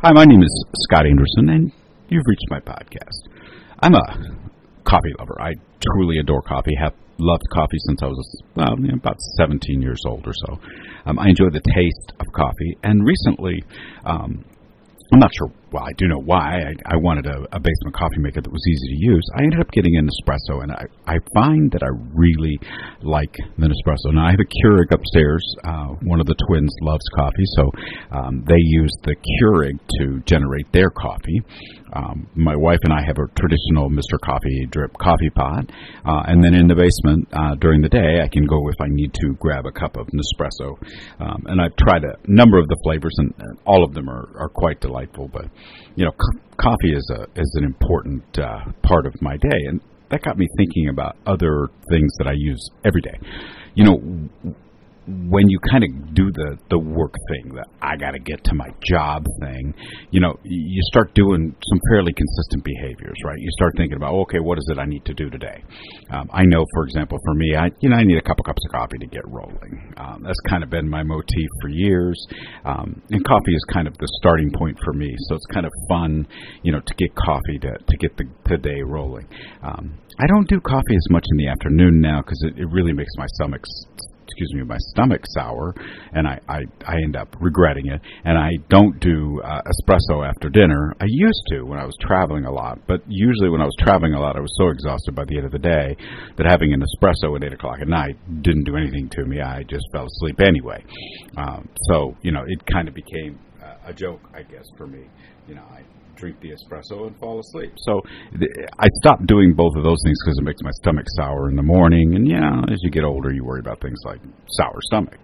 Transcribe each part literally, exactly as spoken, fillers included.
Hi, my name is Scott Anderson, and you've reached my podcast. I'm a coffee lover. I truly adore coffee. Have loved coffee since I was well, you know, about seventeen years old or so. Um, I enjoy the taste of coffee, and recently, um, I'm not sure, well, I do know why. I, I wanted a, a basement coffee maker that was easy to use. I ended up getting an Nespresso, and I, I find that I really like the Nespresso. Now, I have a Keurig upstairs. Uh, one of the twins loves coffee, so um, they use the Keurig to generate their coffee. Um, my wife and I have a traditional Mister Coffee drip coffee pot, uh, and then in the basement uh, during the day, I can go if I need to grab a cup of Nespresso. Um, and I've tried a number of the flavors, and all of them are, are quite delightful. But you know, co- coffee is a is an important uh, part of my day, and that got me thinking about other things that I use every day. You know, when you kind of do the, the work thing, the I got to get to my job thing, you know, you start doing some fairly consistent behaviors, right? You start thinking about, okay, what is it I need to do today? Um, I know, for example, for me, I you know, I need a couple cups of coffee to get rolling. Um, that's kind of been my motif for years, um, and coffee is kind of the starting point for me. So it's kind of fun, you know, to get coffee to to get the, the day rolling. Um, I don't do coffee as much in the afternoon now because it, it really makes my stomach excuse me, my stomach sour, and I, I, I end up regretting it. And I don't do uh, espresso after dinner. I used to when I was traveling a lot, but usually when I was traveling a lot, I was so exhausted by the end of the day that having an espresso at eight o'clock at night didn't do anything to me. I just fell asleep anyway. Um, so, you know, it kind of became uh, a joke, I guess, for me. You know, I drink the espresso and fall asleep. So th- I stopped doing both of those things because it makes my stomach sour in the morning. And, yeah, as you get older, you worry about things like sour stomach.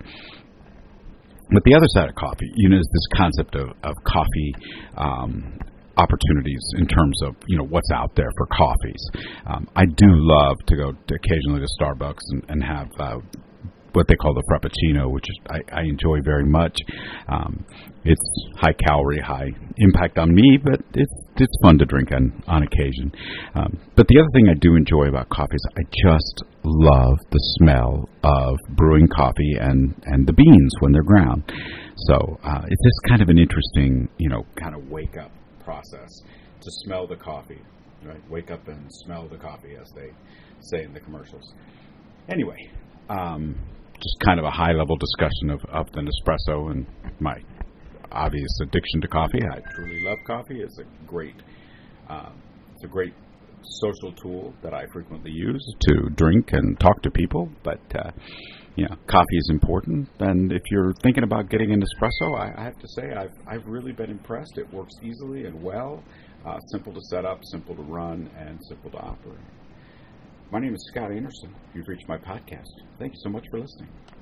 But the other side of coffee, you know, is this concept of, of coffee um, opportunities in terms of, you know, what's out there for coffees. Um, I do love to go to occasionally to Starbucks and, and have uh, what they call the Frappuccino, which is, I, I enjoy very much. Um, it's high calorie, high impact on me, but it's it's fun to drink on, on occasion. Um, but the other thing I do enjoy about coffee is I just love the smell of brewing coffee and, and the beans when they're ground. So uh, it's just kind of an interesting, you know, kind of wake up process to smell the coffee, right? Wake up and smell the coffee, as they say in the commercials. Anyway, um, just kind of a high-level discussion of, of the Nespresso and my obvious addiction to coffee. I truly love coffee. It's a great, uh, it's a great social tool that I frequently use to drink and talk to people. But uh, you know, coffee is important. And if you're thinking about getting an espresso, I, I have to say I've I've really been impressed. It works easily and well. Uh, simple to set up, simple to run, and simple to operate. My name is Scott Anderson. You've reached my podcast. Thank you so much for listening.